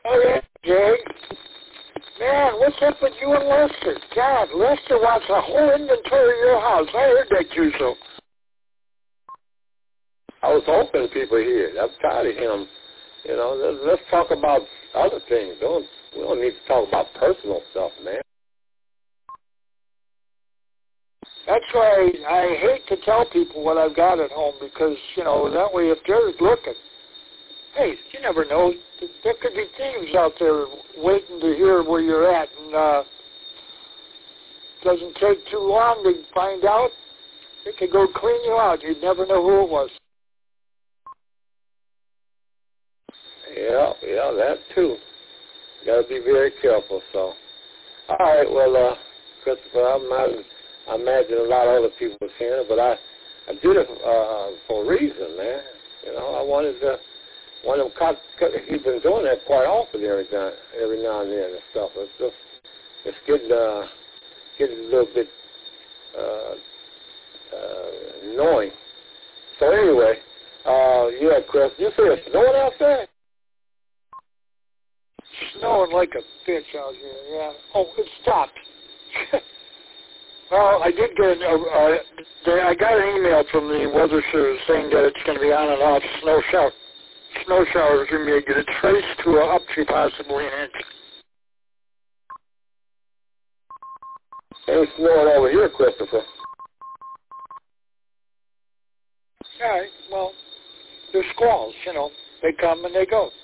Oh, yeah, Jay. Man, what's up with you and Lester? God, Lester wants a whole inventory of your house. I heard that too, so. I was hoping people hear it. I'm tired of him. You know, let's talk about other things. We don't need to talk about personal stuff, man. That's why I hate to tell people what I've got at home because, you know, that way if they're looking, hey, you never know. There could be thieves out there waiting to hear where you're at, and doesn't take too long to find out. They could go clean you out. You'd never know who it was. Yeah, that too. Got to be very careful. So, all right. Well, Christopher, I imagine a lot of other people was hearing it, but I did it for a reason, man. You know, I wanted to. One of them, he's been doing that quite often every now and then and stuff. It's getting a little bit annoying. So anyway, yeah, Chris, you say it's snowing out there? Snowing like a bitch out here, yeah. Oh, it stopped. Well, I did get I got an email from the weather service saying that it's going to be on and off snow showers are going to get traced to up to possibly an inch. Ain't snowing over here, Christopher. All right, well, they're squalls, you know. They come and they go.